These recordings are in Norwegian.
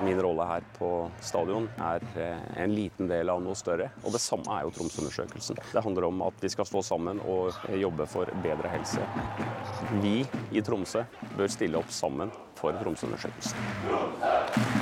Min rolle her på stadion en liten del av noe større, og det samme jo Tromsø-undersøkelsen. Det handler om at vi skal stå sammen og jobbe for bedre helse. Vi i Tromsø bør stille opp sammen for Tromsø-undersøkelsen.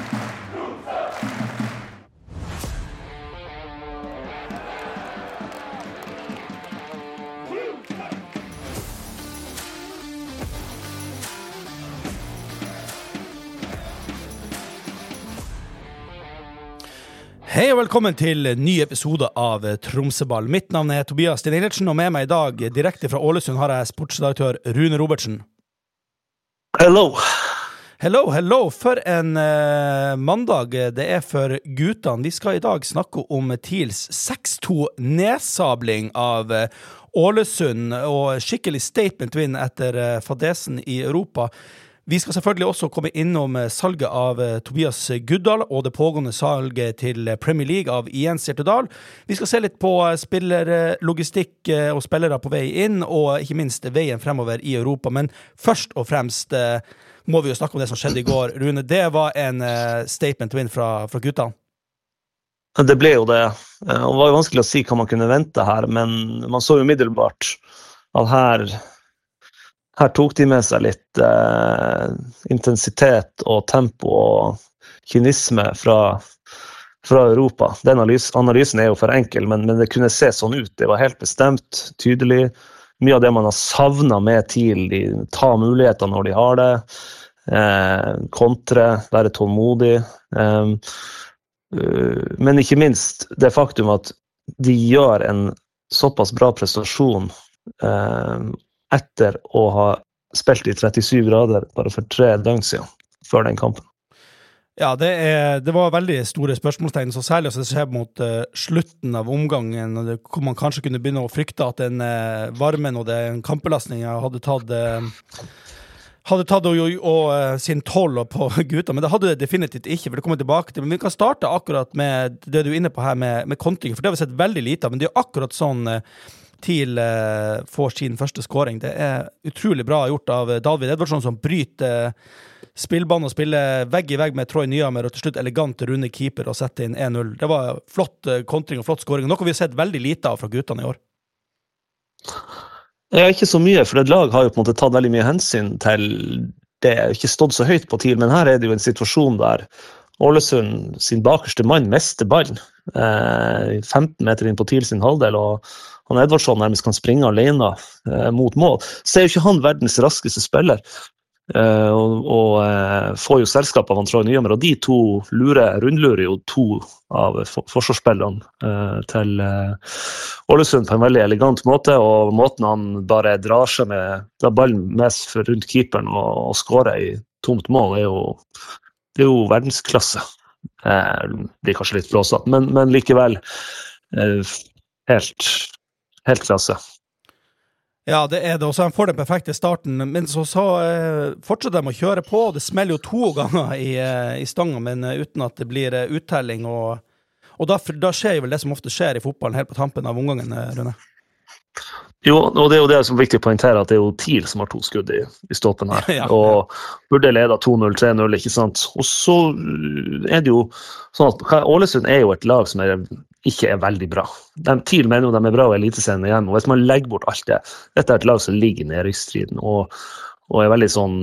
Hei og velkommen til en ny episode av Tromsøball. Mitt navn Tobias Sten-Eilertsen, og med meg I dag, direkte fra Ålesund, har jeg sportsdirektør Rune Robertsen. Hello! Hello. For en mandag det for guttene. Vi skal I dag snakke om TILs 6-2 nedsabling av Ålesund, og skikkelig statement win etter fadesen I Europa. Vi skal selvfølgelig også komme innom salget av Tobias Guddal og det pågående salget til Premier League av Ian Sertedal. Vi skal se litt på spillerlogistikk og spillere på vei inn, og ikke minst veien fremover I Europa. Men først og fremst må vi jo snakke om det som skjedde I går. Rune, det var en statement win fra guttene. Det ble jo det. Det var jo vanskelig å si hva man kunne vente her, men man så jo umiddelbart at her tok de med seg litt intensitet og tempo og kynisme fra Europa. Den analysen jo for enkel, men det kunne se sånn ut. Det var helt bestemt, tydelig. Mye av det man har savnet med TIL, de tar muligheter når de har det, kontre, være tålmodig. Men ikke minst det faktum at de gjør en såpass bra prestasjon etter å ha spilt I 37 grader bare for 3 døgn siden, før den kampen. Ja, det var veldig store spørsmålstegn, så særlig også det skjer mot slutten av omgangen, hvor man kanskje kunne begynne å frykte at den varmen og den kampbelastningen hadde tatt sin toll på gutta, men det hadde det definitivt ikke, for det kommer tilbake til. Men vi kan starte akkurat med det du inne på her med kontring, for det har vi sett veldig lite av, men det akkurat sånn TIL får sin første scoring. Det utrolig bra gjort av David Edvardsson, som bryter spillbanen og spiller vegg I vegg med Troy Nyhammer, og til slutt elegant runde keeper og setter inn 1-0. Det var flott kontring og flott scoring, noe vi har sett veldig lite av fra guttene I år. Ikke så mye, for et lag har jo på en måte tatt veldig mye hensyn til det, ikke stått så høyt på TIL, men her det jo en situasjon der Ålesund sin bakerste mann mister ballen 15 meter inn på TIL sin halvdel, og han Edvardsson nærmest kan springe alene mot mål. Så jo ikke han verdens raskeste spiller, og får jo selskap av han Troy Nyhammer, og de to rundlurer jo to av forsvarsspillerne til Ålesund på en veldig elegant måte, og måten han bare drar seg med ballen mest rundt keeperen og skårer I tomt mål det jo verdensklasse. Det blir kanskje litt blåsatt, men likevel helt klasse. Ja, det det, og så han får den perfekte starten, men så fortsetter de å kjøre på, det smeller jo 2 ganger I stangen, men uten at det blir uttelling, og da skjer jo vel det som ofte skjer I fotballen helt på tampen av omgangen, Rune. Jo, og det jo det som er viktig å poengtere, at det jo TIL som har 2 skudd I ståpen her, Ja. Og burde lede 2-0, 3-0, ikke sant? Og så det jo sånn at Ålesund jo et lag som ikke veldig bra. TIL mener jo de bra I eliteserien igjen, og hvis man legger bort alt det, dette et lag som ligger nede I striden, og veldig sånn,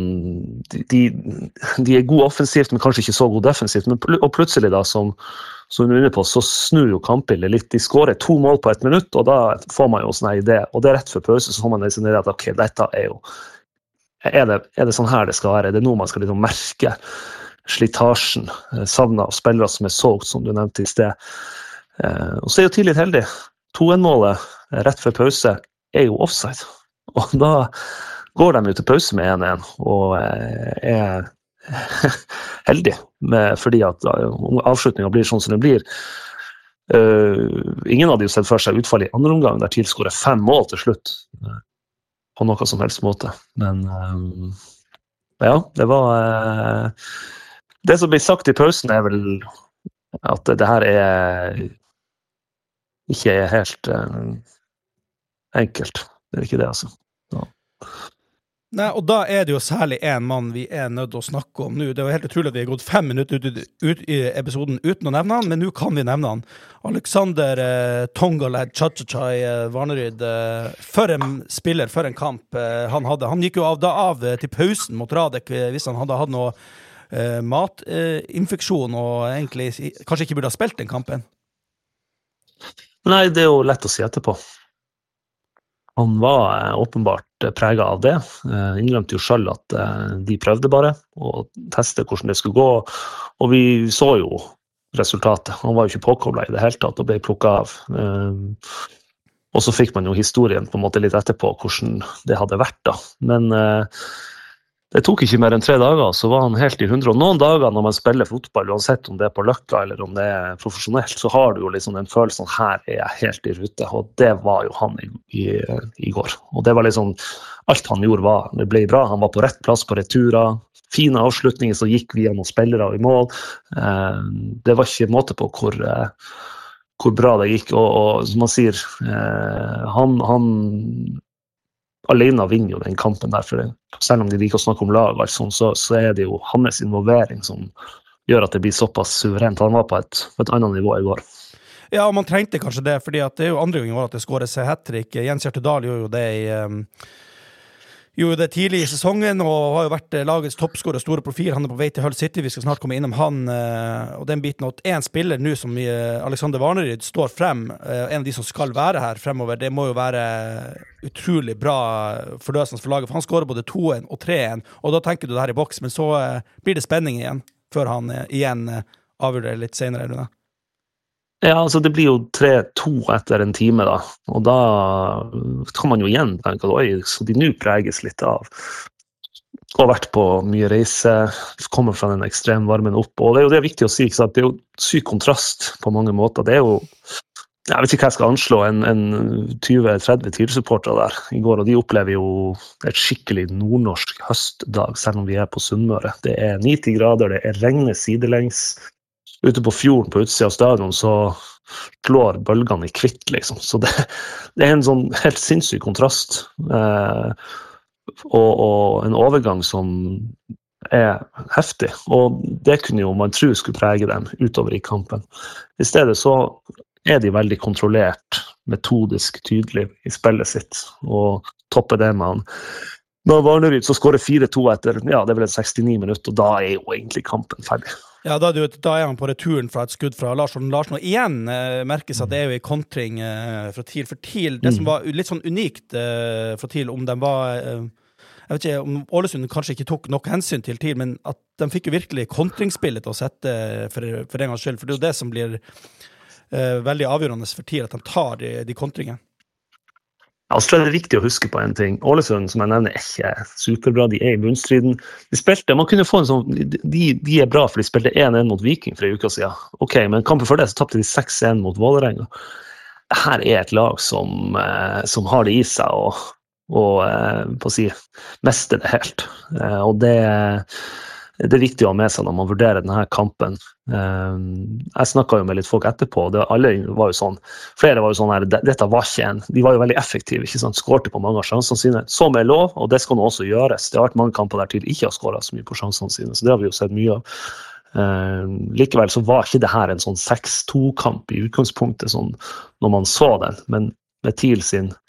de gode offensivt, men kanskje ikke så god defensivt, og plutselig da, som du er inne på, så snur jo kampbildet litt. De skårer 2 mål på 1 minutt, og da får man jo sånn idé, og det rett før pause, så får man sånn idé at ok, dette jo det sånn her det skal være? Det nå man skal liksom merke slitasjen, savnet av spillere som solgt, som du nevnte I sted. Og så jo TIL litt heldig. 2-1-målet rett før pause jo offside, og da går de jo til pause med 1-1, og heldig, fordi at avslutningen blir sånn som den blir. Ingen hadde jo sett for seg utfall I andre omgang, der TIL skårer 5 mål til slutt, på noe som helst måte. Men ja, det var det som ble sagt I pausen vel at det her ikke helt enkelt. Det ikke det, altså. Ja. Nei, og da det jo særlig en mann vi nødt til å snakke om nå. Det var helt utrolig at vi har gått 5 minutter ut i episoden uten å nevne han, men nå kan vi nevne han. Alexander Tongalad Chachachai Varneryd, for en spiller, for en kamp han hadde. Han gikk jo av til pausen mot Radek hvis han hadde hatt noe matinfeksjon og egentlig kanskje ikke burde ha spilt den kampen. Nei, det jo lett å si etterpå. Han var åpenbart preget av det. Innrømte jo selv at de prøvde bare å teste hvordan det skulle gå, og vi så jo resultatet. Han var jo ikke påkoblet i det hele tatt og ble plukket av. Og så fikk man jo historien på en måte litt etterpå hvordan det hadde vært da. Men det tok ikke mer enn 3 dager, så var han helt i 100. Og noen dager når man spiller fotball, uansett om det på Løkka eller om det profesjonelt, så har du jo liksom den følelsen at her jeg helt i rute. Og det var jo han i går. Og det var liksom, alt han gjorde det ble bra. Han var på rett plass på returer. Fine avslutninger, så gikk vi gjennom spillere i mål. Det var ikke måte på hvor bra det gikk. Og som man sier, han alene vinner jo den kampen der, for selv om de liker å snakke om lag, så det jo hans involvering som gjør at det blir såpass suverent. Han var på et annet nivå i går. Ja, og man trengte kanskje det, fordi at det jo andre gangen var at det skåret seg hat-trick. Jens Hjertedal gjorde det tidlig i sesongen, og har jo vært lagets toppskårer og store profil. Han på vei til Hull City, vi skal snart komme innom han, og den biten at en spiller nå som Alexander Varneryd står frem, en av de som skal være her fremover, det må jo være utrolig bra forløsende for laget, for han skårer både 2-1 og 3-1, og da tenker du det her i boks, men så blir det spenning igjen, før han igjen avgjør det litt senere, eller det? Ja, altså det blir jo 3-2 etter en time da, og da kan man jo igjen tenke at oi, så de nå preges litt av å ha vært på mye reise, kommer fra den ekstrem varmen opp, og det er jo viktig å si, ikke sant? Det er jo syk kontrast på mange måter, det er jo, jeg vet ikke hva jeg skal anslå, en 20-30 TIL-supportere der i går, og de opplever jo et skikkelig nordnorsk høstdag, selv om vi på Sunnmøre. Det 90 grader, det regner sidelengs. Ute på fjorden på utsida av stadion så slår bølgene i kvitt, liksom. Så det en sånn helt sinnssyk kontrast. Og en overgang som heftig. Og det kunne jo man tro skulle prege dem utover i kampen. I stedet så de veldig kontrollert, metodisk tydelig i spillet sitt, og topper det med han. Når Varneryd så skårer 4-2 etter, ja, det ble 69 minutter, og da jo egentlig kampen ferdig. Ja, da han på returen fra et skudd fra Larsson, og igjen merkes at det jo en kontring fra TIL, for TIL, det som var litt sånn unikt fra TIL, om de var, jeg vet ikke, om Ålesund kanskje ikke tok nok hensyn til TIL, men at de fikk jo virkelig kontringsspillet til å sette for en gangs skyld, for det jo det som blir veldig avgjørende for TIL, at de tar de kontringene. Ja, så det viktig å huske på en ting. Ålesund, som jeg nevner, ikke superbra. De i bunnstriden. De spilte, man kunne få en sånn, de bra, for de spilte 1-1 mot Viking for en uke siden. Ok, men kampen før det så tappte de 6-1 mot Vålerenga. Her et lag som har det i seg, og på å si, mester det helt. Og det viktig å ha med seg når man vurderer denne kampen. Jeg snakket jo med litt folk etterpå, alle var jo sånn, flere var jo sånn her, dette var ikke de var jo veldig effektive, ikke sant, skårte på mange av sjansene sine, som lov, og det skal nå også gjøres. Det har vært mange kamper der TIL ikke har skåret så mye på sjansene sine, så det har vi jo sett mye av. Likevel så var ikke det her en sånn 6-2-kamp i utgangspunktet, sånn, når man så den, men med TIL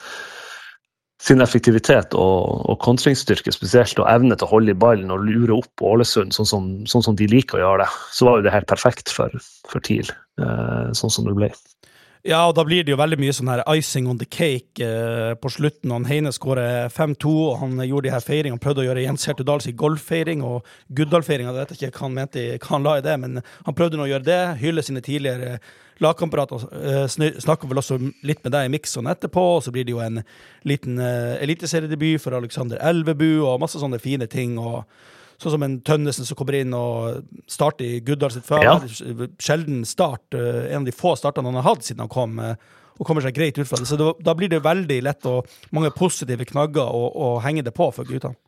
sin effektivitet og kontringsstyrke spesielt, og evne til å holde i ballen og lure opp på Ålesund, sånn som de liker å gjøre det, så var jo det helt perfekt for TIL, sånn som det ble. Ja, og da blir det jo veldig mye sånn her icing on the cake på slutten, og Heine skårer 5-2, og han gjorde de her feiringene, han prøvde å gjøre Jens Hjertedal sin golffeiring, og Guddal-feiring, jeg vet ikke hva han mente, hva han la i det, men han prøvde nå å gjøre det, hylle sine tidligere lagkamperater, snakker vel også litt med deg i Mixon etterpå, og så blir det jo en liten eliteseriedebut for Alexander Elvebu, og masse sånne fine ting, og sånn som en Tønnesen som kommer inn og starter i Guddal sitt før, sjelden start, en av de få startene han har hatt siden han kom, og kommer seg greit ut fra det, så da blir det veldig lett og mange positive knagger å henge det på for guttene.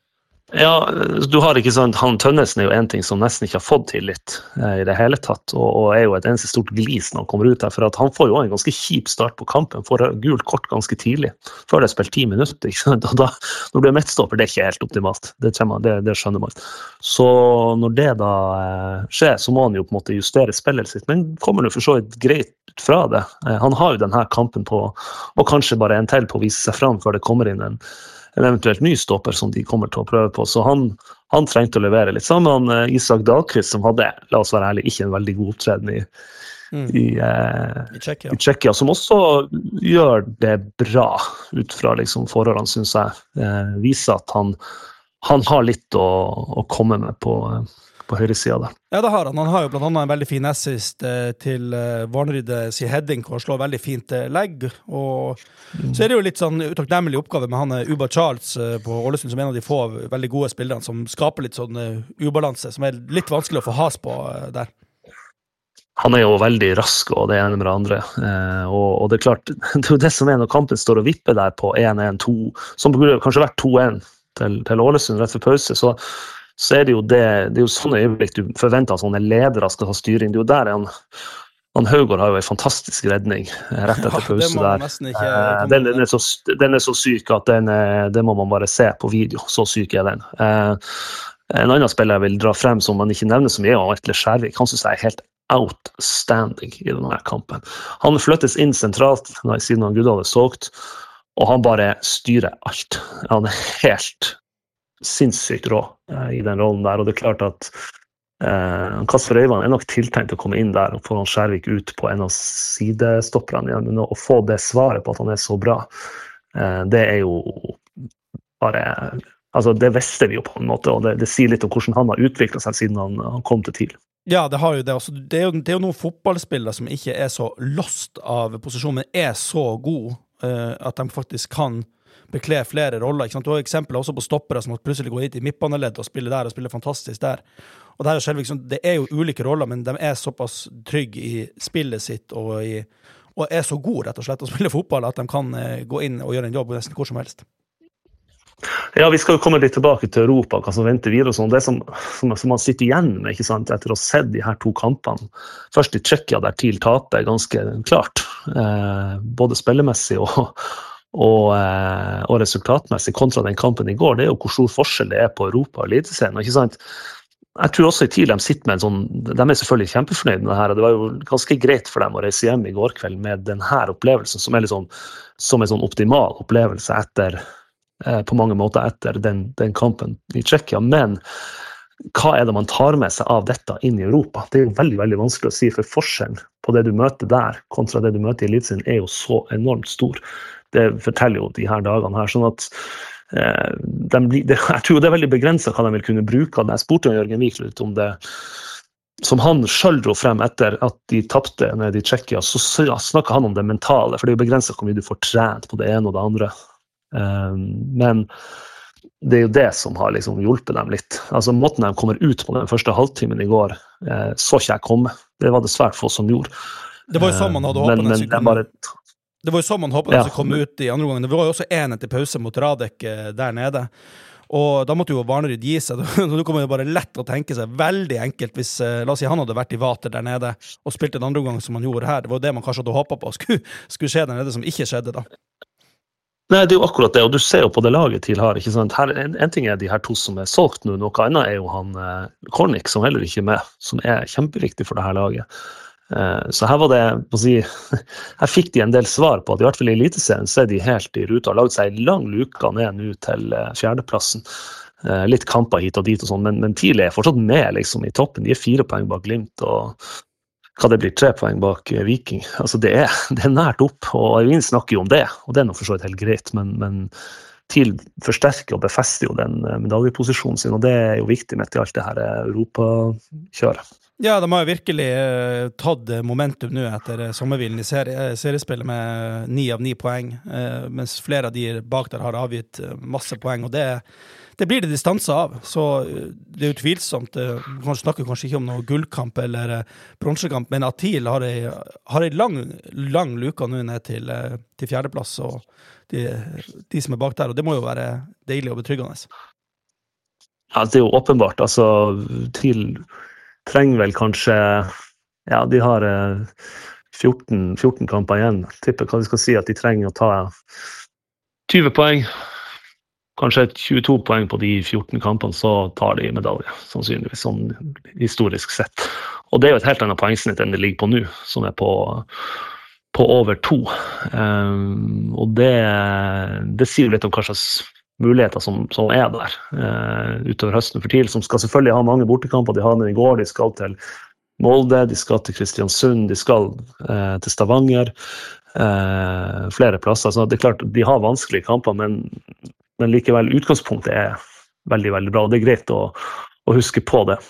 Ja, du har ikke sant, han Tønnesen jo en ting som nesten ikke har fått tillit I det hele tatt, og jo et eneste stort glis når han kommer ut her, for at han får jo en ganske kjip start på kampen, får gult kort ganske tidlig, før det spilt 10 minutter, ikke sant? Og da, når du midtstopper, det ikke helt optimalt, det skjønner man. Så når det da skjer, så må han jo på en måte justere spillet sitt, men kommer jo for så vidt greit ut fra det. Han har jo denne kampen på, og kanskje bare en til på å vise seg fram før det kommer inn en eventuelt ny stopper som de kommer til å prøve på, så han trengte å levere litt sammen med Isak Dahlqvist, som hadde, la oss være ærlig, ikke en veldig god opptreden I Tsjekkia, som også gjør det bra ut fra liksom forholdene, synes jeg, viser at han har litt å komme med på høyresiden der. Ja, det har han. Han har jo blant annet en veldig fin assist til Varneryd sin heading, og slår veldig fint legg, og så det jo litt sånn utakknemlig oppgave med han Uba Charles på Ålesund, som en av de få veldig gode spillerne, som skaper litt sånn ubalanse, som litt vanskelig å få has på der. Han jo veldig rask, og det ene med det andre, og det klart, det jo det som når kampen står og vipper der på 1-1-2, som burde kanskje vært 2-1 til Ålesund rett for pause, så det jo det jo sånne øyeblikk du forventer at sånne ledere skal ha styring. Det jo der han Haugård har jo en fantastisk redning rett etter pause der. Den så syk at det må man bare se på video, så syk den. En annen spiller jeg vil dra frem som man ikke nevner så mye, Atle Skjærvik. Han synes jeg helt outstanding I denne kampen. Han flyttes inn sentralt siden han Gud hadde sågt, og han bare styrer alt. Han helt sinnssykt rå I den rollen der, og det klart at Kasper Øyvand nok tiltenkt å komme inn der og få han Skjærvik ut på en av sidestopperne igjen, men å få det svaret på at han så bra, det jo bare, altså det visste vi jo på en måte, og det sier litt om hvordan han har utviklet seg siden han kom til TIL. Ja, det har jo det også. Det jo noen fotballspillere som ikke så lost av posisjon, men så god at de faktisk kan bekle flere roller, ikke sant? Du har eksempler også på stoppere som plutselig går hit I midtbaneledd og spiller der, og spiller fantastisk der. Og det jo selv, det jo ulike roller, men de såpass trygge I spillet sitt, og så gode, rett og slett, å spille fotball, at de kan gå inn og gjøre en jobb nesten hvor som helst. Ja, vi skal jo komme litt tilbake til Europa, hva som venter videre og sånn. Det som man sitter igjen med, ikke sant, etter å ha sett de her 2 kampene. Først I Tsjekkia, der TIL taper ganske klart, både spillemessig og resultatmessig kontra den kampen I går, det jo hvor stor forskjell det på Europa og Eliteserien, ikke sant? Jeg tror også I TIL de sitter med en sånn, de selvfølgelig kjempefornøyd med det her, og det var jo ganske greit for dem å reise hjem I går kveld med denne opplevelsen, som liksom, som en sånn optimal opplevelse etter, på mange måter etter den kampen I Tsjekkia, men hva det man tar med seg av dette inn I Europa? Det jo veldig, veldig vanskelig å si, for forskjellen på det du møter der kontra det du møter I Eliteserien jo så enormt stor. Det forteller jo de her dagene her, sånn at jeg tror det veldig begrenset hva de vil kunne bruke av det. Jeg spurte Jørgen Wiklund om det, som han selv dro frem etter at de tappte nede I Tsjekkia, så snakket han om det mentale, for det jo begrenset hvor mye du får trent på det ene og det andre. Men det jo det som har liksom hjulpet dem litt. Altså måten de kommer ut på den første halvtimen I går, så ikke jeg komme. Det var det svært få som gjorde. Det var jo sånn man hadde håpet Det var jo sånn man håpet at det kom ut I andre gangen. Det var jo også en til pause mot Radek der nede. Og da måtte jo Varneryd gi seg. Du kommer jo bare lett å tenke seg veldig enkelt hvis, la oss si, han hadde vært I Vater der nede og spilt en andre gang som han gjorde her. Det var det man kanskje hadde håpet på skulle skje der nede, som ikke skjedde da. Nei, det jo akkurat det, og du ser jo på det laget TIL har, ikke sant? Her, en ting de her 2 som solgt nå, noe annet jo han Kornik, som heller ikke med, som kjempeviktig for det her laget. Så her var det, på å si, her fikk de en del svar på at I hvert fall I Eliteserien så de helt I ruta og laget seg en lang luka ned nå til 4. plassen. Litt kamper hit og dit og sånn, men TIL fortsatt med liksom I toppen. De 4 poeng bak Glimt, og hva det blir 3 poeng bak Viking. Altså det nært opp, og Øyvind snakker jo om det, og det nok for så vidt helt greit, men TIL forsterker og befester jo den medaljeposisjonen sin, og det jo viktig med til alt det her Europa-kjøret. Ja, de har jo virkelig tatt momentum nå etter sommerhvilen I seriespillet med 9 av 9 poeng, mens flere av de bak der har avgitt masse poeng, og det blir det distanse av, så det jo tvilsomt. Man snakker kanskje ikke om noe gullkamp eller bronsekamp, men at TIL har en lang luka nå ned til 4. plass, og de som bak der, og det må jo være deilig og betryggende. Ja, det er jo åpenbart. Altså, TIL trenger vel kanskje, ja, de har 14 kamper igjen. Tipper hva de skal si, at de trenger å ta 20 poeng. Kanskje 22 poeng på de 14 kampene, så tar de medalje, sannsynligvis, sånn historisk sett. Og det er jo et helt annet poengsnitt enn det ligger på nå, som er på over 2. Og det sier litt om hva slags muligheter som er der utover høsten for TIL, som skal selvfølgelig ha mange bortekamper. De har den i går, de skal til Molde, de skal til Kristiansund, de skal til Stavanger, flere plasser. Så det er klart, de har vanskelige kamper, men likevel utgangspunktet er veldig, veldig bra, og det er greit å huske på det.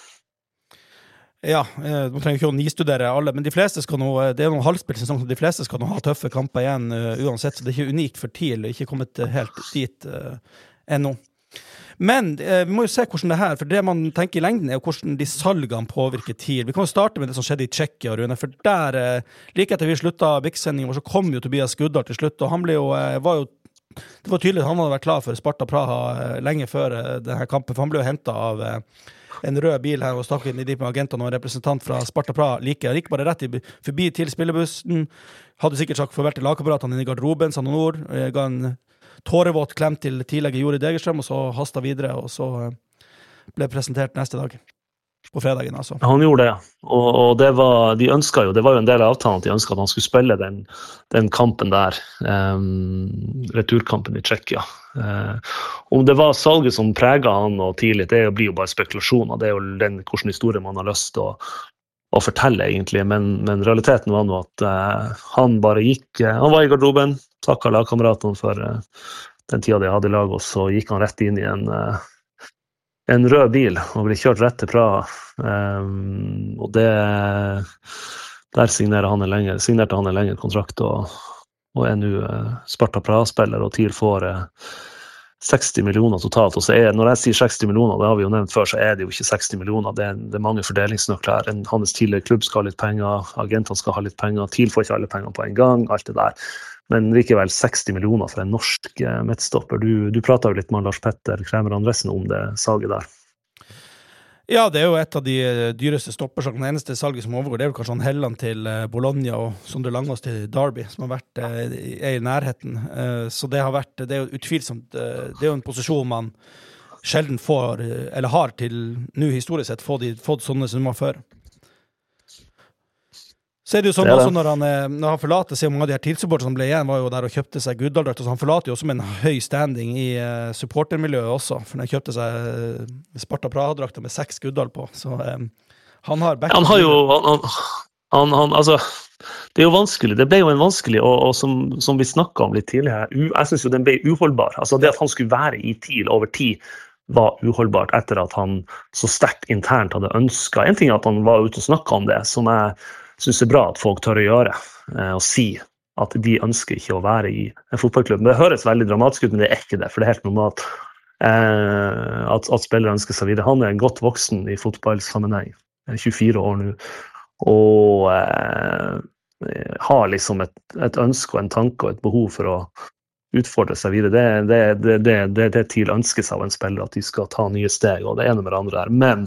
Ja, man trenger ikke å nistudere alle, men de fleste skal nå, det er noen halvspillsesong, så de fleste skal nå ha tøffe kamper igjen uansett, så det er ikke unikt for TIL, ikke kommet helt dit ennå. Men vi må jo se hvordan det her, for det man tenker i lengden er jo hvordan de salgene påvirker TIL. Vi kan jo starte med det som skjedde i Tsjekkia, Rune, for der, like etter vi sluttet Bix-sendingen, så kom jo Tobias Guddal til slutt, og han ble jo, det var tydelig at han hadde vært klar for Sparta Praha lenge før denne kampen, for han ble jo hentet av en rød bil her og stakk inn i de med agentene, og en representant fra Sparta Praha gikk bare rett forbi til spillebussen, hadde sikkert sagt farvel til lagkameratene inne i garderoben, sa noen ord, ga en tårevåt klem til tidligere Jori Degerstrøm, og så hastet videre, og så ble presentert neste dag. På fredagen, altså. Han gjorde det, og det var, de ønsket jo, det var jo en del av avtalen at de ønsket at han skulle spille den kampen der, returkampen i Tsjekkia. Om det var salget som preget han og tidlig, det blir jo bare spekulasjoner, det er jo hvordan historie man har lyst til å fortelle egentlig, men realiteten var nå at han bare gikk, han var i garderoben, takket lagkameratene for den tiden de hadde i lag, og så gikk han rett inn i en rød bil og ble kjørt rett til Praha, og der signerte han en lengre kontrakt og er nå Sparta Praha-spiller, og TIL får 60 millioner totalt, og så når jeg sier 60 millioner, det har vi jo nevnt før, så er det jo ikke 60 millioner, det er mange fordelingsnøkler, hans tidligere klubb skal ha litt penger, agentene skal ha litt penger, TIL får ikke alle penger på en gang, alt det der. Men likevel 60 millioner for en norsk midtstopper. Du pratet jo litt med Lars Petter Kremer Andresen om det salget der. Ja, det er jo et av de dyreste stoppersalgene. Den eneste salget som overgår, det er jo kanskje han Helland til Bologna og Sondre Langås til Derby, som har vært i nærheten. Så det er jo utvilsomt, det er jo en posisjon man sjelden får, eller har til nå historisk sett, fått sånne summer før. Så er det jo sånn også når han forlater seg, mange av de her TIL-supporterne som ble igjen, var jo der og kjøpte seg Guddaldrakt, så han forlater jo også med en høy standing i supportermiljøet også, for han kjøpte seg Sparta Praha-drakter med 6 Guddal på, så han har back. Han har jo, altså, det er jo vanskelig, det ble jo en vanskelig, og som vi snakket om litt tidligere, jeg synes jo den ble uholdbar, altså det at han skulle være i TIL over tid, var uholdbart etter at han så sterkt internt hadde ønsket. En ting er at han var ute og snakket om det, som jeg synes det er bra at folk tør å gjøre, og si at de ønsker ikke å være i en fotballklubb. Det høres veldig dramatisk ut, men det er ikke det, for det er helt normalt at spillere ønsker seg videre. Han er godt voksen i fotballsammenheng, 24 år nå, og har liksom et ønske og en tanke og et behov for å utfordre seg videre. Det TIL ønsker seg av en spiller, at de skal ta nye steg, og det ene med det andre her. Men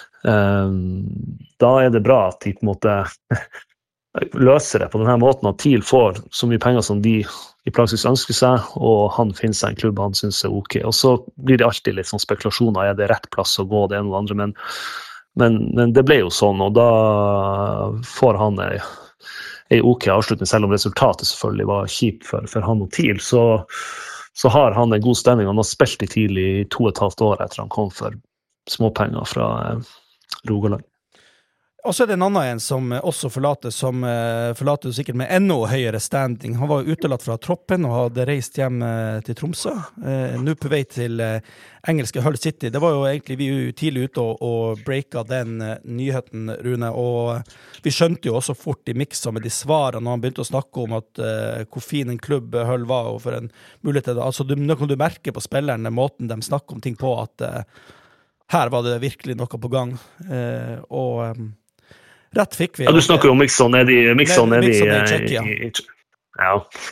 da er det bra at de på en måte løser det på denne måten, at TIL får så mye penger som de i praksis ønsker seg, og han finner seg en klubb han synes er ok. Og så blir det alltid litt sånn spekulasjoner, er det rett plass å gå, det ene og det andre, men det ble jo sånn, og da får han en ok avslutning, selv om resultatet selvfølgelig var kjipt for han og TIL, så har han en god stemning. Han har spilt i TIL i 2,5 år etter han kom for småpenger fra Rogaland. Og så er det en annen en som også forlater sikkert med enda høyere standing. Han var jo utelatt fra troppen og hadde reist hjem til Tromsø. Nå på vei til engelske Hull City. Det var jo egentlig vi tidlig ute og breaka den nyheten, Rune, og vi skjønte jo også fort i miksa med de svarene når han begynte å snakke om at hvor fin en klubb Hull var, og for en mulighet til det. Altså, nå kan du merke på spillerne måten de snakker om ting på, at her var det virkelig noe på gang, og rett fikk vi. Ja, du snakker jo om Mixon nede i Tsjekkia. Ja.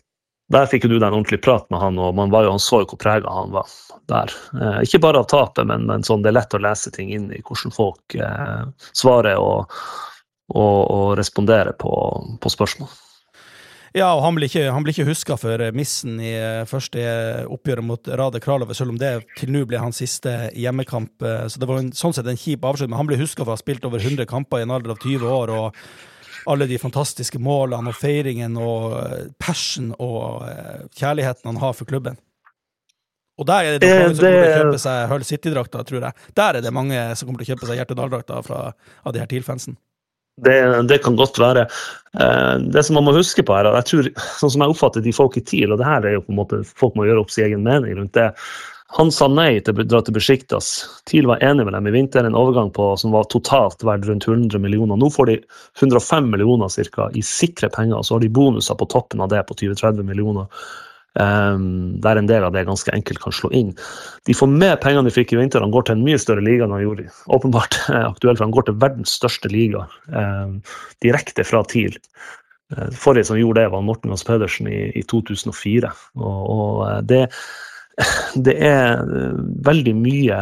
Der fikk jo du den ordentlig prat med han, og han så jo hvor preget han var der. Ikke bare av tapet, men sånn, det lett å lese ting inn i hvordan folk svarer og responderer på spørsmål. Ja, og han blir ikke husket for missen i første oppgjøret mot Rade Kralove, selv om det til nå ble hans siste hjemmekamp. Så det var sånn sett en kjip avskjed, men han blir husket for å ha spilt over 100 kamper i en alder av 20 år, og alle de fantastiske målene og feiringen og passion og kjærligheten han har for klubben. Og der er det mange som kommer til å kjøpe seg Hull City-drakter, tror jeg. Der er det mange som kommer til å kjøpe seg Hjertedal-drakter av de her TIL-fansen. Det kan godt være. Det som man må huske på her, jeg tror, sånn som jeg oppfatter de folk i TIL, og det her er jo på en måte, folk må gjøre opp sin egen mening rundt det. Han sa nei til å dra til Besiktas. TIL var enig med dem i vinter, en overgang som var totalt verdt rundt 100 millioner. Nå får de 105 millioner cirka i sikre penger, og så har de bonuser på toppen av det på 20-30 millioner. Der en del av det ganske enkelt kan slå inn. De får med pengene de fikk i vinter, han går til en mye større liga enn han gjorde. Åpenbart aktuelt, for han går til verdens største liga, direkte fra TIL. Forrige som gjorde det var Morten Gans Pedersen i 2004, og det er veldig mye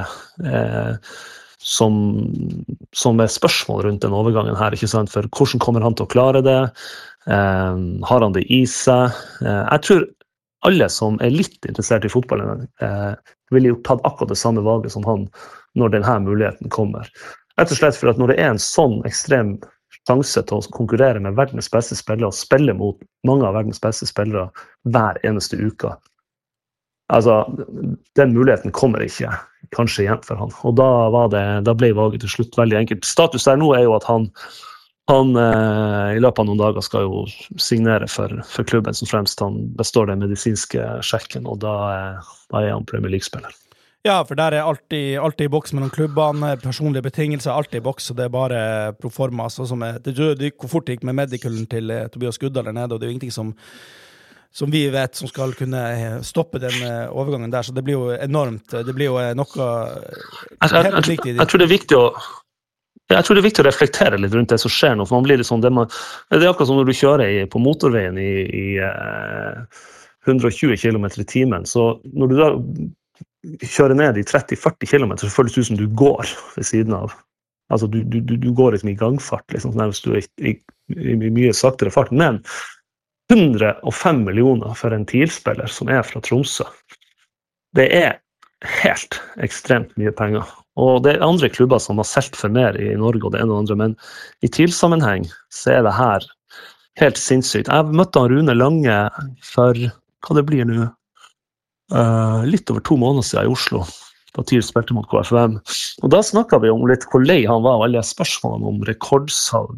som er spørsmål rundt den overgangen her, ikke sant? For hvordan kommer han til å klare det? Har han det i seg? Jeg tror alle som er litt interessert i fotballen ville jo tatt akkurat det samme valget som han når denne muligheten kommer. Rett og slett for at når det er en sånn ekstrem sjanse til å konkurrere med verdens beste spillere og spille mot mange av verdens beste spillere hver eneste uke, altså den muligheten kommer ikke kanskje igjen for han. Og da ble valget til slutt veldig enkelt. Status der nå er jo at han i løpet av noen dager skal jo signere for klubben som fremst han består den medisinske sjekken, og da er han Premier League-spiller. Ja, for der er alltid i boks mellom klubbene, personlige betingelser, alltid i boks, og det er bare proforma. Det går fort gikk med medicalen til Tobias Guddal der nede, og det er jo ingenting som vi vet som skal kunne stoppe den overgangen der, så det blir jo enormt, det blir jo noe helt viktig. Jeg tror det er viktig å reflektere litt rundt det som skjer nå, for man blir litt sånn, det er akkurat som når du kjører på motorveien i 120 km i timen, så når du da kjører ned i 30-40 km, så føles det ut som du går ved siden av. Altså du går liksom i gangfart, liksom, nærmest du er i mye saktere fart, men 105 millioner for en TIL-spiller som er fra Tromsø, det er helt ekstremt mye penger. Og det er andre klubber som har solgt for mer i Norge og det ene og andre, men i TIL-sammenheng så er det her helt sinnssykt. Jeg møtte Rune Lange for, hva det blir nå, litt over 2 måneder siden i Oslo, da TIL spilte mot KFUM. Og da snakket vi om litt hvor lei han var, og alle spørsmålene om rekordsalg,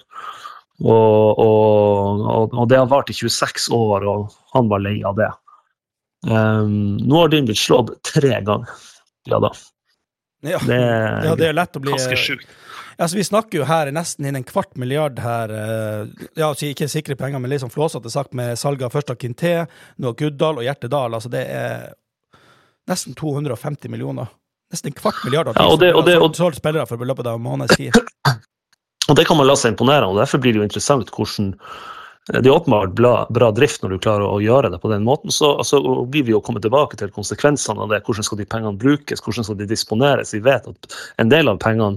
og det har vært i 26 år, og han var lei av det. Nå har den blitt slått 3 ganger, ja da. Ja, det er lett å bli ganske sjukt. Altså, vi snakker jo her nesten inn 250 milliarder her, ja, ikke sikre penger, men liksom flåsete sagt med salget først av Kinté, nå Guddal og Hjertedal, altså det er nesten 250 millioner, nesten 250 milliarder og solgt spillere for beløpet av måneds tid. Og det kan man la seg imponere, og derfor blir det jo interessant hvordan det er åpenbart bra drift når du klarer å gjøre det på den måten, så blir vi jo kommet tilbake til konsekvensene av det, hvordan skal de pengene brukes, hvordan skal de disponeres. Vi vet at en del av pengene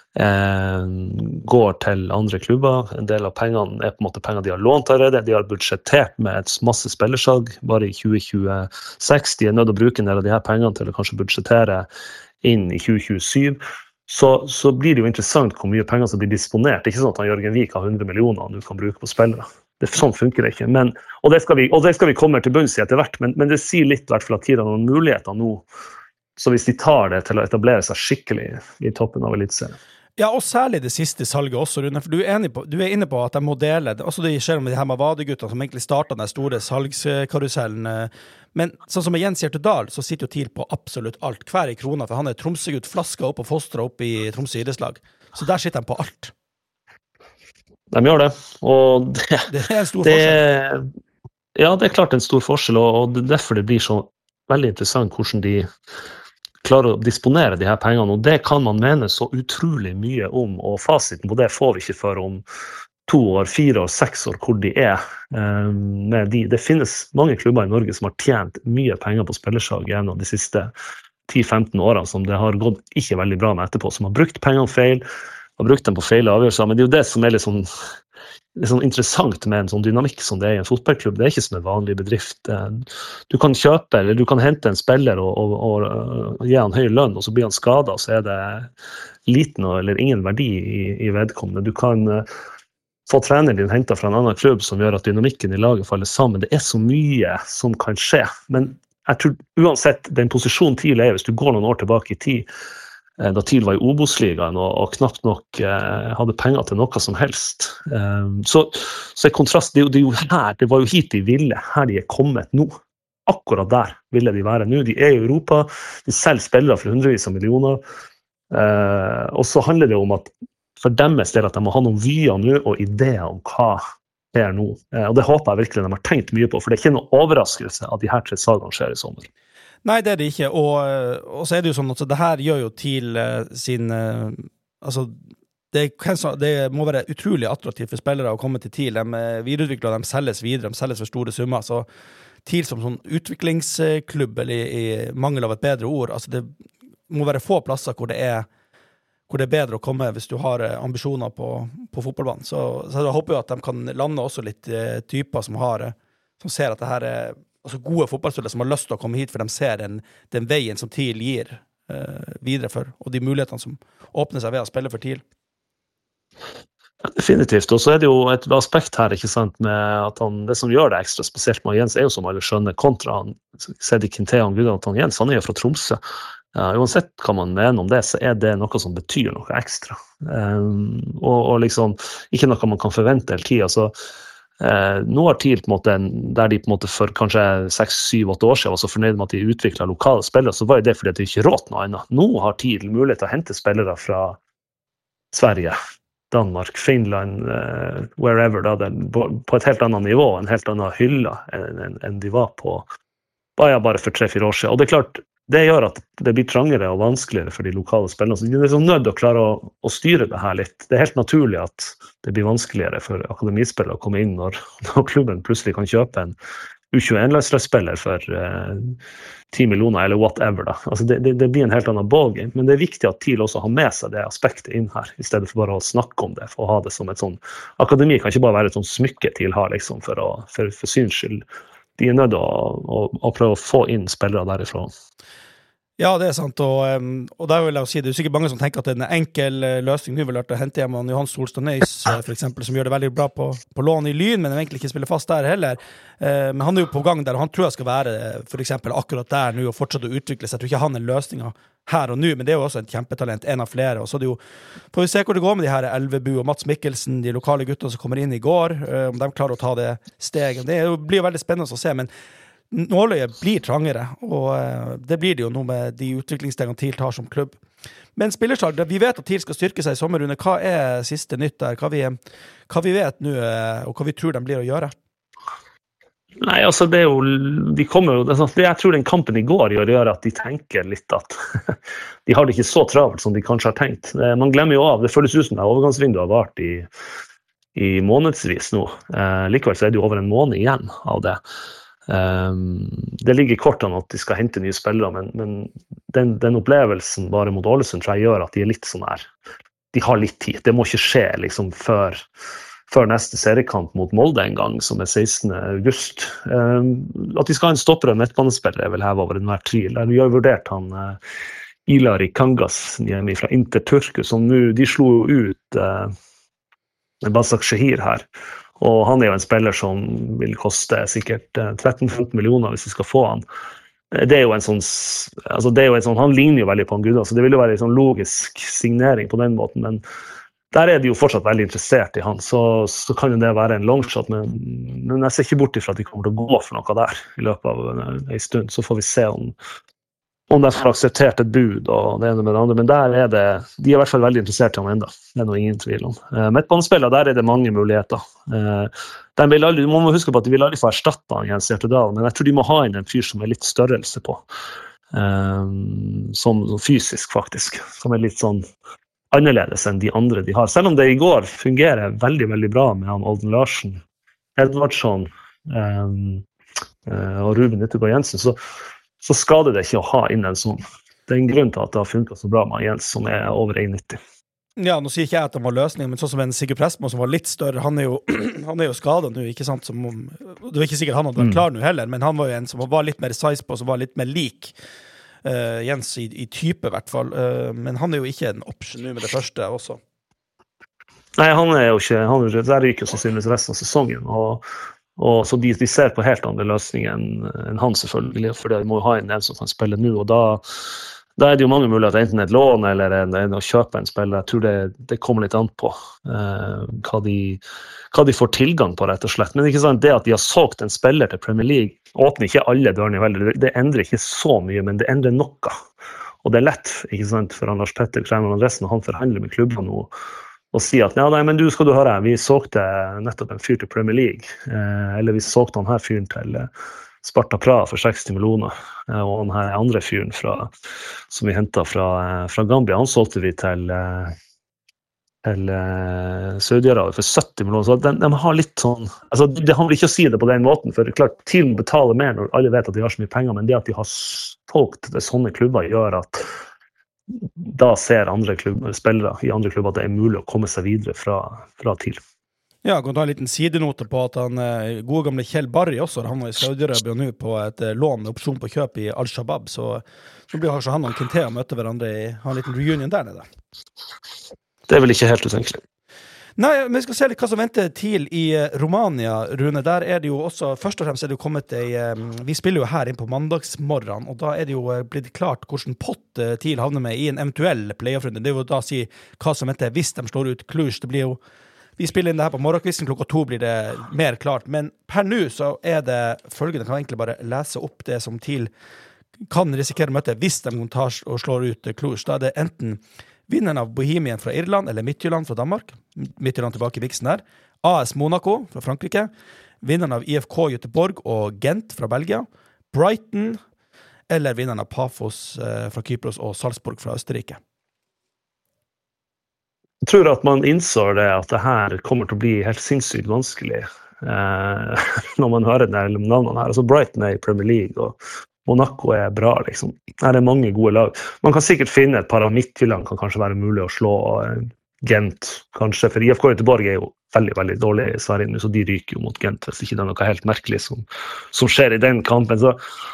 går til andre klubber, en del av pengene er på en måte penger de har lånt allerede, de har budsjettert med et masse spillersalg bare i 2026, de er nødt til å bruke en del av de her pengene til å kanskje budsjettere inn i 2027, så blir det jo interessant hvor mye penger som blir disponert. Det er ikke sånn at han Jørgen Vik har 100 millioner og du kan bruke på spillere. Sånn funker det ikke. Og det skal vi komme til bunns i etter hvert, men det sier litt i hvert fall at TIL har noen muligheter nå, så hvis de tar det til å etablere seg skikkelig i toppen av elitserien. Ja, og særlig det siste salget også, Rune, for du er inne på at de må dele det. Også det skjer med de her Mavade-guttene som egentlig startet den store salgskarusellen. Men sånn som med Jens Hjertedal, så sitter jo TIL på absolutt alt, hver i krona, for han er Tromsø-gutt, flaska opp og fostret opp i Tromsø idrettslag. Så der sitter han på alt. De gjør det, og det er en stor forskjell. Ja, det er klart en stor forskjell, og det er derfor det blir så veldig interessant hvordan de klarer å disponere de her pengene, og det kan man mene så utrolig mye om, og fasiten på det får vi ikke før om 2 år, 4 år, 6 år hvor de med de. Det finnes mange klubber i Norge som har tjent mye penger på spillersalg gjennom de siste 10-15 årene, som det har gått ikke veldig bra med etterpå, som har brukt pengene feil, har brukt dem på feil avgjørelser, men det er jo det som er litt sånn interessant med en sånn dynamikk som det er i en fotballklubb. Det er ikke som en vanlig bedrift. Du kan kjøpe, eller du kan hente en spiller og gi han høy lønn, og så blir han skadet, så er det liten eller ingen verdi i vedkommende. Du kan få treneren din hentet fra en annen klubb som gjør at dynamikken i laget faller sammen. Det er så mye som kan skje, men jeg tror uansett den posisjonen TIL er, hvis du går noen år tilbake i tid, da TIL var i Obos-ligaen og knapt nok hadde penger til noe som helst. Så i kontrast, det er jo her, det var jo hit de ville, her de er kommet nå. Akkurat der ville de være nå. De er i Europa, de selv spillere for hundrevis av millioner, og så handler det om at for deres del at de må ha noen vyer nå og ideer om hva det er nå. Og det håper jeg virkelig de har tenkt mye på, for det er ikke noe overraskelse at de her 3 salgene skjer i sommer. Nei, det er det ikke, og så er det jo sånn at det her gjør jo TIL sin, altså det må være utrolig attraktivt for spillere å komme til TIL, de videreutvikler, de selges videre, de selges for store summer, så TIL som sånn utviklingsklubb, eller i mangel av et bedre ord, altså det må være få plasser hvor det er bedre å komme hvis du har ambisjoner på fotballbanen, så jeg håper jo at de kan lande også litt typer som ser at det her er altså gode fotballspillere som har lyst til å komme hit, for de ser den veien som TIL gir videre for, og de mulighetene som åpner seg ved å spille for TIL. Definitivt, og så er det jo et aspekt her, ikke sant, med at det som gjør det ekstra spesielt med Jens, er jo som alle skjønner, kontra han, Sedi Kintean, Gudatan Jens, han er jo fra Tromsø. Uansett hva man mener om det, så er det noe som betyr noe ekstra. Og liksom, ikke noe man kan forvente hele tiden, altså. Nå har TIL på en måte, der de på en måte for kanskje 6-7-8 år siden var så fornøyd med at de utviklet lokale spillere, så var jo det fordi at de ikke råd noe annet. Nå har TIL mulighet til å hente spillere fra Sverige, Danmark, Finland, wherever, da, på et helt annet nivå, en helt annen hylle enn de var på bare for 3-4 år siden. Og det er klart, det gjør at det blir trangere og vanskeligere for de lokale spillerne. Så de er så nødt til å klare å styre det her litt. Det er helt naturlig at det blir vanskeligere for akademispillere å komme inn når klubben plutselig kan kjøpe en U21-landslagsspiller for 10 millioner eller whatever. Da. Altså det blir en helt annen ballgame, men det er viktig at TIL også har med seg det aspektet inn her, i stedet for bare å snakke om det, for å ha det som et sånn akademi kan ikke bare være et sånn smykke TIL har liksom, for syns skyld. De er nødt til å prøve å få inn spillere derifra. Ja, det er sant, og der vil jeg si, det er sikkert mange som tenker at det er en enkel løsning nå vil være å hente hjem Johan Solstad Nøys, for eksempel, som gjør det veldig bra på lån i Lyn, men de egentlig ikke spiller fast der heller. Men han er jo på gang der, og han tror jeg skal være for eksempel akkurat der nå og fortsette å utvikle seg. Jeg tror ikke han er løsningen her og nå, men det er jo også en kjempetalent, en av flere, og så er det jo, får vi se hvor det går med de her Elvebu og Mats Mikkelsen, de lokale guttene som kommer inn i går, om de klarer å ta det steget. Det blir jo veldig spennende å se, men nåløyet blir trangere, og det blir det jo nå med de utviklingsstegene TIL tar som klubb. Men spillerslag, vi vet at TIL skal styrke seg i sommerrunde. Hva er siste nytt der? Hva vi vet nå, og hva vi tror de blir å gjøre? Nei, altså det er jo, de kommer jo, jeg tror den kampen i går gjør at de tenker litt at de har det ikke så travelt som de kanskje har tenkt. Man glemmer jo av, det føles ut som det overgangsvinduet har vært i månedsvis nå. Likevel så er det jo over en måned igjen av det. Det ligger i kortene at de skal hente nye spillere, men den opplevelsen bare mot Ålesund tror jeg gjør at de er litt sånn her, de har litt tid, det må ikke skje liksom før neste seriekamp mot Molde en gang, som er 16. august. At de skal ha en stopper og en midtbanespiller er vel her over enhver tvil. Vi har vurdert han Ilari Kangas fra Inter Turku, som nå, de slo jo ut Basak Shahir her. Og han er jo en spiller som vil koste sikkert 13-15 millioner hvis vi skal få han. Det er jo en sånn, han ligner jo veldig på en Gudda, så det vil jo være en sånn logisk signering på den måten, men der er de jo fortsatt veldig interessert i han, så kan jo det være en longshot, men jeg ser ikke bort ifra at de kommer til å gå for noe der i løpet av en stund, så får vi se om de får akseptert et bud og det ene med det andre, men der er det, de er i hvert fall veldig interessert i han enda, det er noe ingen tvil om. Midtbanespillere, der er det mange muligheter. Man må huske på at de vil aldri få erstattet han Jens Hjertedal, men jeg tror de må ha inn en fyr som er litt størrelse på, som fysisk faktisk, som er litt sånn annerledes enn de andre de har. Selv om det i går fungerer veldig, veldig bra med han Olden Larsen, Edvardsson og Ruben Yttergård Jensen, så skader det ikke å ha inn en sånn. Det en grunn til at det har funket så bra med Jens, som over 1,90. Ja, nå sier ikke jeg at det var løsning, men sånn som en Sigurd Prestmo som var litt større, han jo skadet nå, ikke sant? Det var ikke sikkert han hadde vært klar nå heller, men han var jo en som var litt mer size på, som var litt mer lik Jens i type i hvert fall, men han jo ikke en option nå med det første også. Nei, han jo ikke, der ryker jo sannsynligvis resten av sesongen, og så de ser på helt andre løsninger enn han selvfølgelig, for de må jo ha en som kan spille nå, og da det jo mange muligheter, enten et lån eller en å kjøpe en spiller. Jeg tror det kommer litt an på hva de får tilgang på, rett og slett. Men ikke sant, det at de har solgt en spiller til Premier League, åpner ikke alle dørene veldig. Det endrer ikke så mye, men det endrer noe. Og det lett, ikke sant, for Lars Petter Kremer og resten, og han forhandler med klubben nå, og sier at, ja, nei, men skal du høre, vi solgte nettopp en fyr til Premier League, eller vi solgte han her fyren til Sparta Praha for 60 millioner, og den her andre fyren som vi hentet fra Gambia, han solgte vi til Saudi-Arabia for 70 millioner, så de har litt sånn, altså det handler ikke å si det på den måten, for klart, TIL betaler mer når alle vet at de har så mye penger, men det at de har solgt til sånne klubber gjør at da ser spillere i andre klubber at det mulig å komme seg videre fra TIL. Ja, jeg kan ta en liten sidenote på at han gode gamle Kjell Barry også, han var i Saudi-Arabia nå på et lån med opsjon på kjøp i Al-Shabaab, så nå blir han og Kintea møte hverandre ha en liten reunion der nede. Det vel ikke helt utenkelig. Nei, men vi skal se litt hva som venter TIL i Romania, Rune. Der det jo også, først og fremst det jo kommet vi spiller jo her inn på mandagsmorgen, og da det jo blitt klart hvordan pott TIL havner med i en eventuell playoff-runde. Det jo da si hva som venter hvis de slår ut Cluj. Det blir jo vi spiller inn det her på morgenkvisten, 2:00 blir det mer klart, men per nå så det følgende, kan jeg egentlig bare lese opp det som TIL kan risikere å møte hvis de tar og slår ut Cluj. Da det enten vinneren av Bohemien fra Irland, eller Midtjylland fra Danmark, Midtjylland tilbake i viksen her, AS Monaco fra Frankrike, vinneren av IFK Göteborg og Gent fra Belgia, Brighton, eller vinneren av Pafos fra Kypros og Salzburg fra Østerrike. Jeg tror at man innsår det at det her kommer til å bli helt sinnssykt vanskelig når man hører det navnene her. Altså Brighton i Premier League, og Monaco bra, liksom. Her mange gode lag. Man kan sikkert finne et par av Midtjylland kan kanskje være mulig å slå Gent, kanskje, for IFK Göteborg jo veldig, veldig dårlig i Sverige, så de ryker jo mot Gent, hvis ikke det noe helt merkelig som skjer i den kampen. Så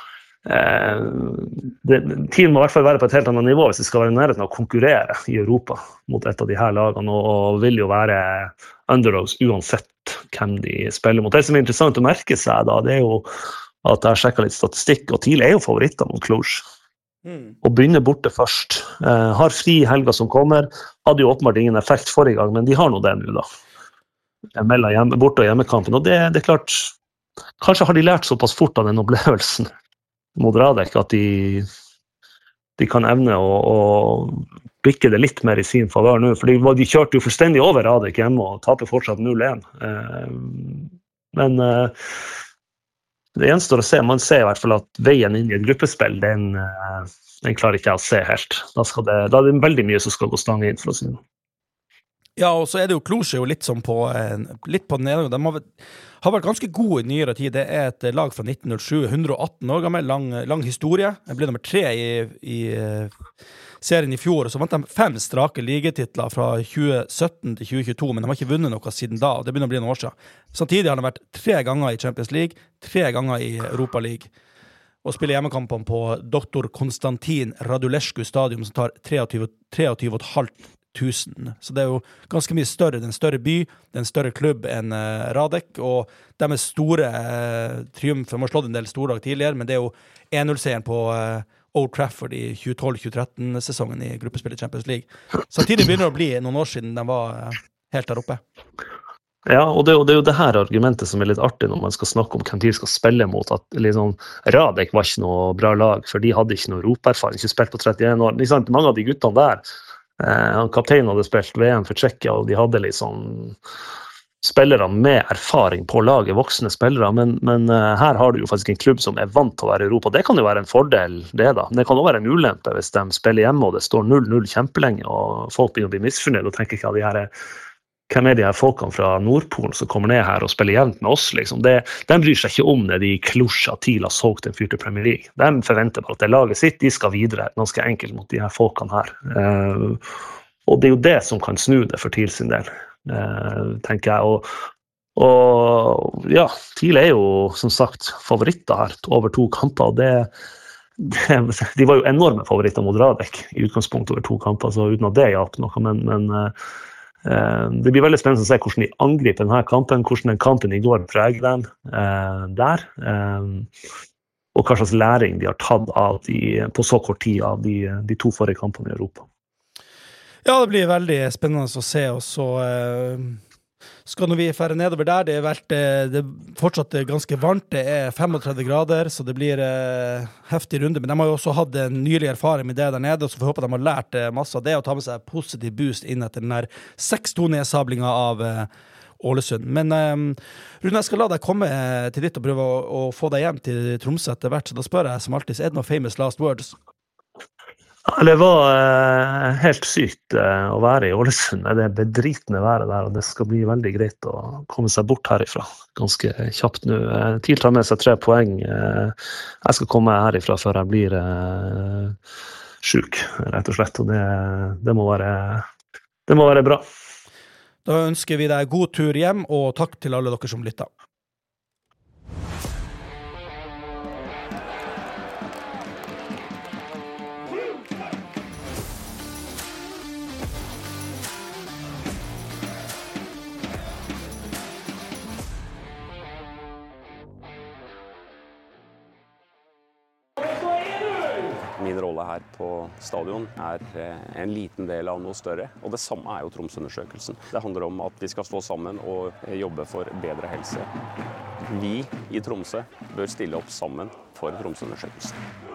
TIL må I hvert fall være på et helt annet nivå hvis det skal være nærheten av å konkurrere i Europa mot et av de her lagene, og vil jo være underdogs uansett hvem de spiller mot. Det som interessant å merke seg da, det jo at jeg har sjekket litt statistikk, og TIL jo favoritter mot Cluj. Og begynner borte først. Har fri helga som kommer, hadde jo åpenbart ingen effekt forrige gang, men de har nå det nå da. Mellom borte- og hjemmekampen, og det klart, kanskje har de lært såpass fort av den opplevelsen mot Radek, at de kan evne å bykke det litt mer i sin favør nå, for de kjørte jo fullstendig over Radek hjemme og taper fortsatt 0-1. Men det gjenstår å se. Man ser I hvert fall at veien inn I et gruppespill, den klarer ikke jeg å se helt. Da det veldig mye som skal gå stang inn, for å si det. Ja, og så det jo Cluj jo litt sånn litt på den ene. De har vært ganske gode I nyere tid. Det et lag fra 1907, 118 år gammel, lang historie. Det ble nummer 3 i serien I fjor, og så vant de 5 strake ligetitler fra 2017 til 2022, men de har ikke vunnet noe siden da, og det begynner å bli noen år siden. Samtidig har de vært 3 ganger I Champions League, 3 ganger I Europa League, og spiller hjemmekampen på Dr. Konstantin Radulescu stadion, som tar 23,5 000. Så det jo ganske mye større. Det en større by, det en større klubb enn Radek, og de store triumf. De har slått en del store lag tidligere, men det jo 1-0-seieren på Old Trafford I 2012-2013-sesongen I gruppespillet Champions League. Samtidig begynner det å bli noen år siden de var helt der oppe. Ja, og det jo det her argumentet som litt artig når man skal snakke om hvem de skal spille mot, at liksom, Radek var ikke noe bra lag, for de hadde ikke noe europaerfaring, ikke spilt på 31 år. Liksom, mange av de guttene der, kapteinen hadde spilt VM for Tsjekkia, og de hadde liksom spillere med erfaring på laget, voksne spillere, men her har du jo faktisk en klubb som er vant til å være i Europa. Det kan jo være en fordel, det da. Men det kan også være en ulempe hvis de spiller hjemme, og det står 0-0 kjempelenge, og folk begynner å bli misfornøyd og tenker ikke at hvem er de her folkene fra Nordpolen som kommer ned her og spiller jevnt med oss, liksom. De bryr seg ikke om det, de Cluj TIL har solgt en fyr til Premier League. De forventer bare at det laget sitt, de skal videre, ganske enkelt mot de her folkene her. Og det er jo det som kan snu det for TIL sin del, tenker jeg. Og ja, TIL er jo som sagt favoritter her, over 2 kamper, og de var jo enorme favoritter mot Radek i utgangspunkt over 2 kamper, så uten at det hjalp noe, men det blir veldig spennende å se hvordan de angriper denne kampen, hvordan den kampen i går preger dem der, og hva slags læring de har tatt av på så kort tid av de 2 forrige kampene i Europa. Ja, det blir veldig spennende å se, og så skal vi fære nedover der. Det er fortsatt ganske varmt, det er 35 grader, så det blir heftig runde, men de har jo også hatt en nylig erfaring med det der nede, så får vi håpe at de har lært masse av det, og ta med seg positiv boost inn etter den her 6-2-nedsablingen av Ålesund. Men Rune, jeg skal la deg komme til ditt og prøve å få deg hjem til Tromsø etter hvert, så da spør jeg som alltid, er det noen famous last words? Det var helt sykt å være i Ålesund, det bedritende været der, og det skal bli veldig greit å komme seg bort herifra, ganske kjapt nå. TIL tar med seg 3 poeng, jeg skal komme herifra før jeg blir syk, rett og slett, og det må være bra. Da ønsker vi deg god tur hjem, og takk til alle dere som lytter. Min rolle her på stadion er en liten del av noe større, og det samme er jo Tromsø-undersøkelsen. Det handler om at vi skal stå sammen og jobbe for bedre helse. Vi i Tromsø bør stille opp sammen for Tromsø-undersøkelsen.